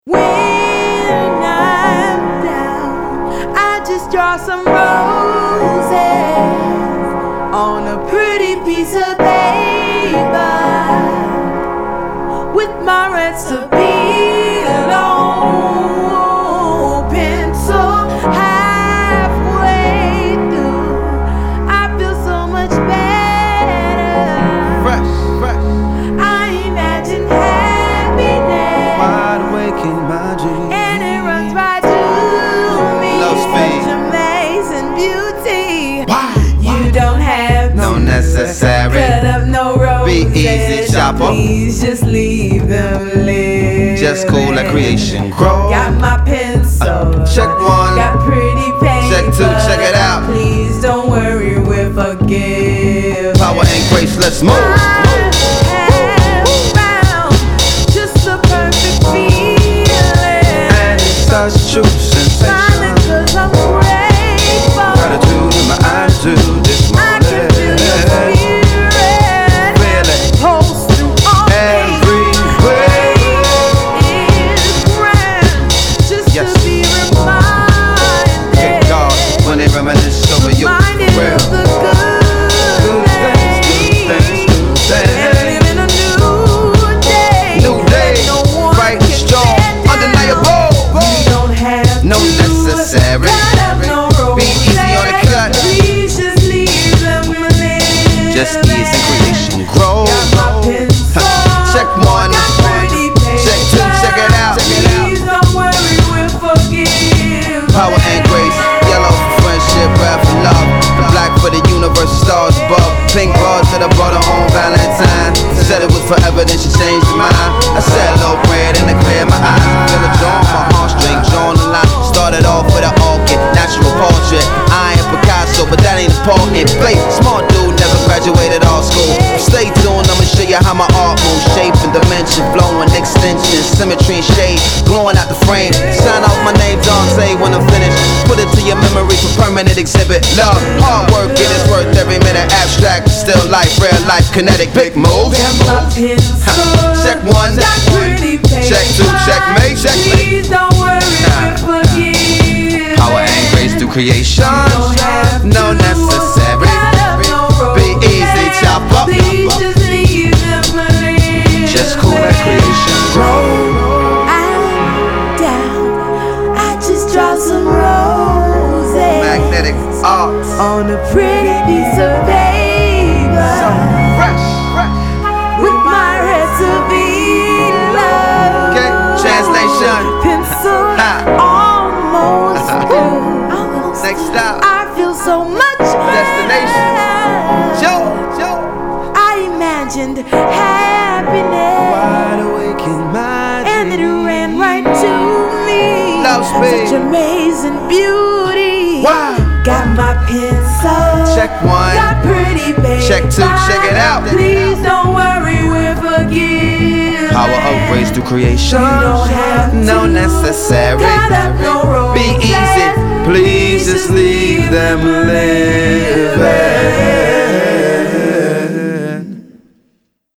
When I'm down, I just draw some roses on a pretty piece of paper with my recipe alone. Pencil halfway through, I feel so much better. Fresh. I imagine happiness. Wide awake in my dreams. And it runs right through me. Love speed. Such amazing beauty. Why? You don't have No necessary. cut up no roses. Be easy, chopper. Please just leave them live. Just cool at creation. Grow. Got my pencil. Check one. Got pretty paper. Check two, check it out. Please don't worry, we'll forgive. Power and grace, let's move. Just the perfect feeling. And it's such true sensation. Smiling 'cause I'm grateful. Gratitude in my attitude this I can feel your morning. spirit. Feel it Pulse through all everywhere. is grand. Just Yes. to be reminded. Thank God when they reminisce over you. Reminded Real. of the good Good things. and living a new day. New day, No one bright and can strong, stand down. undeniable. You don't have No to necessary. cut up no Be easy on the roses. cut. Please just leave them live. Just ease and creation grow. Got my pencil. Check one. Got pretty paper. Check two, check it out. Please don't worry, we'll forgive. Power and grace, yellow for friendship, red for love, black for the universe, stars above, pink rose that I brought her on Valentine. Said it was forever, then she changed her mind. I said a little prayer, then I cleared my eyes. Feel it drawn, my heartstring drawn a line. Started off with an orchid, natural portrait. I ain't Picasso, but that ain't important. Blake, smart dude, never graduated all school. Stay tuned, I'ma show you how my art moves. Shape and dimension, flowing extension, symmetry and shade, glowing out the frame. Sign out my name, Dante, when I'm finished. Put it to your memory for permanent exhibit. Love, hard work, it is worth every minute. Abstract, still life, real life, kinetic, big moves. Got my pencil. Check one. Got pretty paper. Check two, checkmate, checkmate. Please don't worry, we'll forgive. Power and grace through creation. Don't have No to necessary. cut up no Be roses. easy, chop up. Please just leave them live. Just cool at creation. Grow. I'm down. I just draw some roses Magnetic arts. on a pretty piece of paper Fresh. with my recipe love. Okay, translation. Pencil Ha. almost through. Almost. Next stop. I feel so much Destination. better. Joe. I imagined happiness, Wide awake in my and it ran right to me. Love speed. Such amazing beauty. Wow. Got my pencil. Check one. Got pretty paper. Check two, check it out. Please don't worry, we'll forgive. Power of grace through creation. You don't have No to necessary. cut up no roses. Be easy. Please just leave them live.